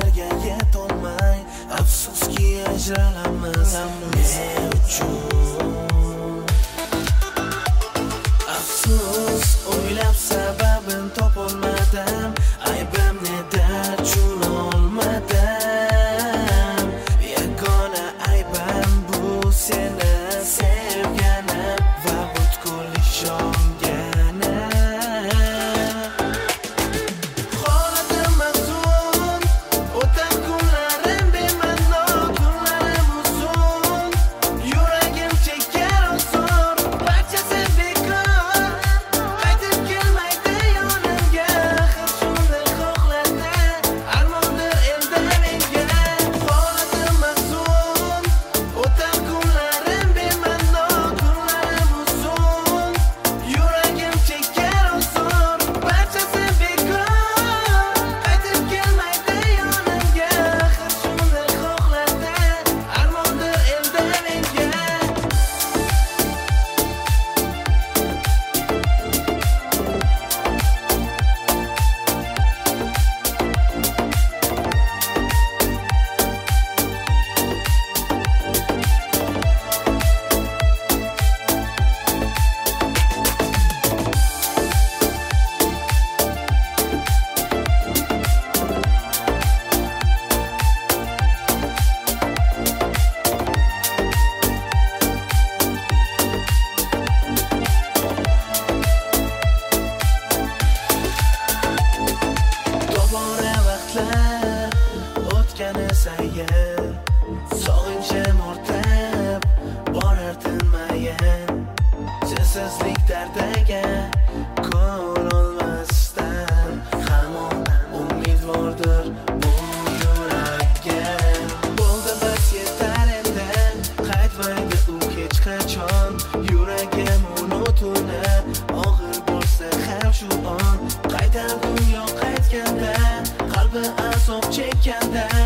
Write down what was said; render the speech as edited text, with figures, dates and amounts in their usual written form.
orzularga yetolmay afsuski ajralamiz. Ne uchun afsus, o'ylab sababin topolmadim. Aybim neda tushunolmadim. Yagona aybim bu seni sevganim va butkul ishonganim. Holatim mahzun, o'tar kunlarim bema'no, kunlarim uzun. Yuragim chekar ozor, barchasi bekor. Qaytib kelmaydi yonimga, axir shunday xohladi, armondir endi menga. Holatim mahzun, o'tar kunlarim bema'no, kunlarim uzun. Yuragim chekar ozor, barchasi bekor. Qaytib kelmaydi yonimga, axir shunday xohladi, armondir endi menga. Tobora vaqtlar o'tgani sayin, sog'inchim ortib borar tinmayin. Sensizlik dardiga ko'l olmasdan hamon umidvordir bu yuragim. Bo'ldi bas yetar endi, qaytmaydi u hech qachon. Yuragim unutuni og'ir bo'lsa ham shu on. Qaytar dunyo qaytganda, qalbi azob chekkanda.